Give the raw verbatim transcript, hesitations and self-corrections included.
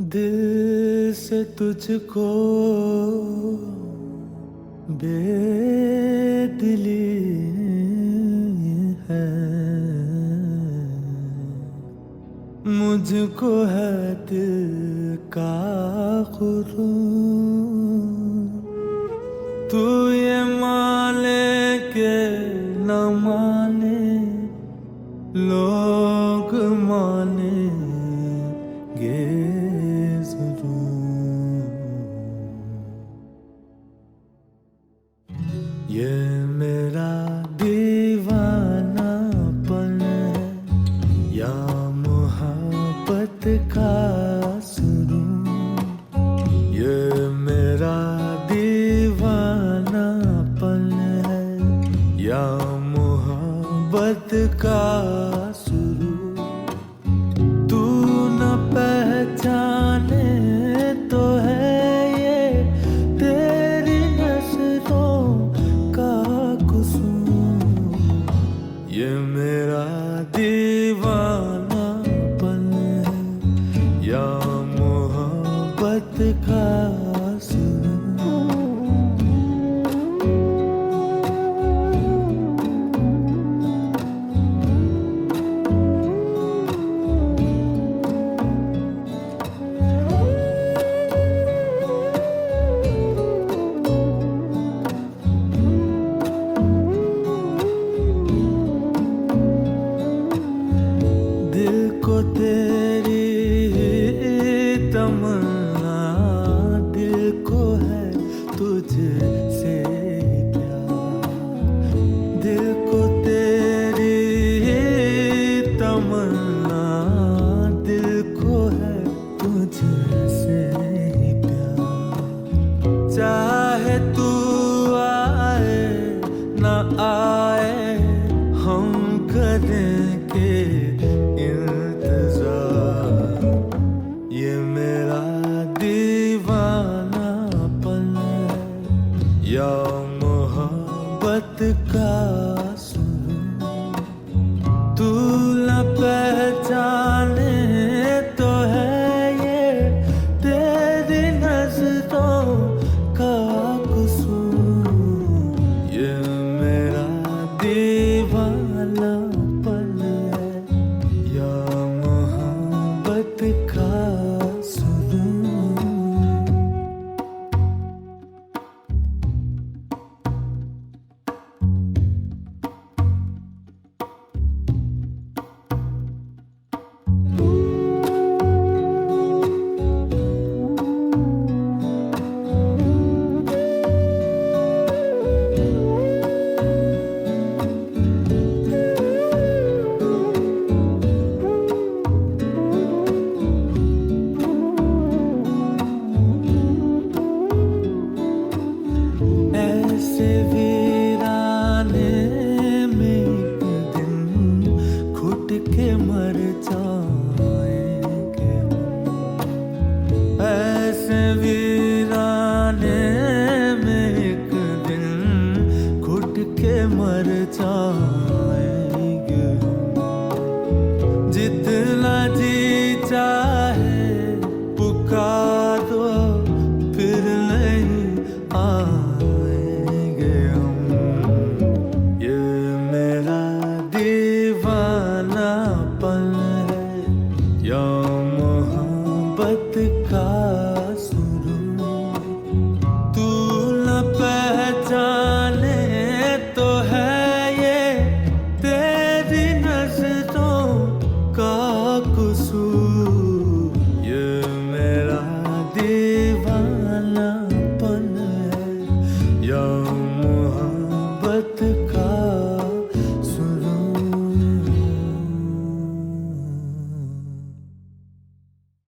दिल से तुझको बेदिली है, मुझको है दिल का खुरूर। तू ये माने के न माने, लोग मानेंगे जरूर। ये मेरा दीवानापन है या मोहब्बत का सुरूर। ये मेरा दीवानापन है या मोहब्बत का सुरूर। तू न पहचाने तो है ये तेरी नज़रों का कसूर। ये मेरा दीवानापन है या मोहब्बत का सुरूर। दिल को तेरी तमन्ना, दिल को है तुझसे प्यार। दिल को तेरी तमन्ना, दिल को है तुझसे प्यार। चाहे तू आए ना आए, हम करेंगे इंतजार। ये मेरा दीवानापन है या मोहब्बत का सुरूर। तू न पहचाने तो है ये तेरी नज़रों का कसूर। ये मेरा दीवानापन है या मोहब्बत का सुरूर। ऐसे वीराने में एक दिन घुट के मर जाएंगे हम। ऐसे वीराने में एक दिन घुट के मर जाएंगे हम। जितना जी चाहे पुकारो फिर नहीं आएंगे हम। ये मेरा दीवानापन है या मोहब्बत का सुरूर। तू न पहचाने तो है ये तेरी नज़रों का कसूर।